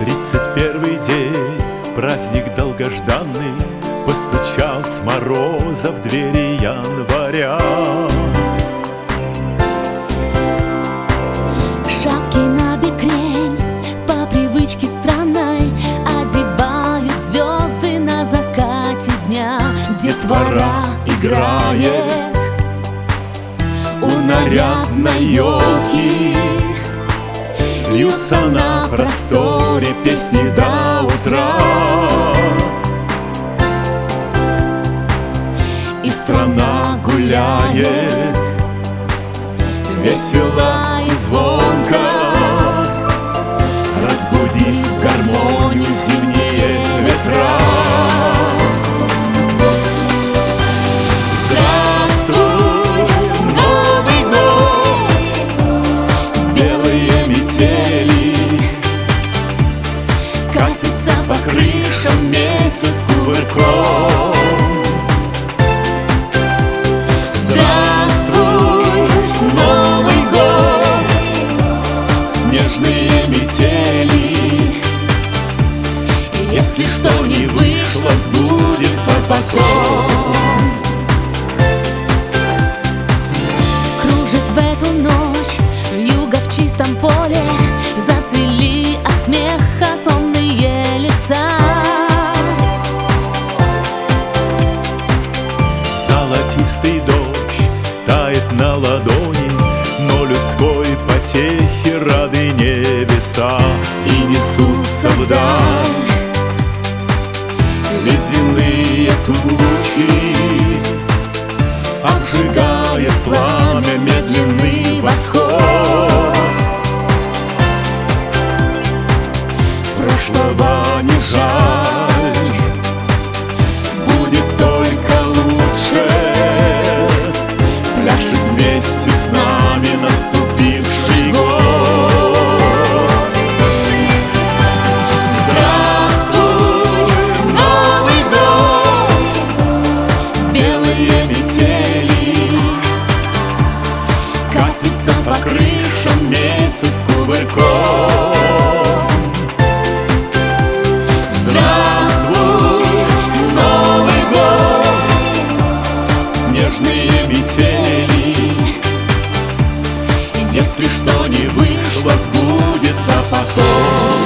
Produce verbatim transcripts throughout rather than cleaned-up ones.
Тридцать первый день, праздник долгожданный, постучал с мороза в двери января. Шапки на бекрень, по привычке странной, одевают звезды на закате дня. Детвора играет у нарядной елки, льются на просторе песни до утра. И страна гуляет весело и звонко, разбудив в гармонию зимние ветра. Здравствуй, Новый год! Белые метели, катится по крышам месяц кувырком. Здравствуй, Новый год! Снежные метели, если что не вышло, сбудется потом. Кружит в эту ночь вьюга в чистом поле, зацвели от смеха сонные леса. Золотистый дождь тает на ладони, но людской потехи рады небеса. И несутся вдаль Ледяные тучи, обжигает пламя медленный восход. прошлого не жаль, будет только лучше. Пляшет вместе с нами наступивший год. Здравствуй, Новый год! Белые метели, Катится по крышам месяц кувырком. здравствуй, Новый год! Снежные метели, если что не вышло, сбудется потом.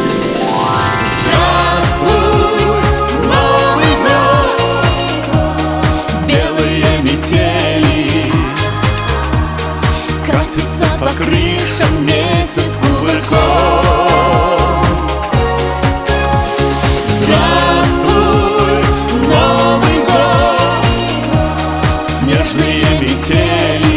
Здравствуй, Новый год! Белые метели,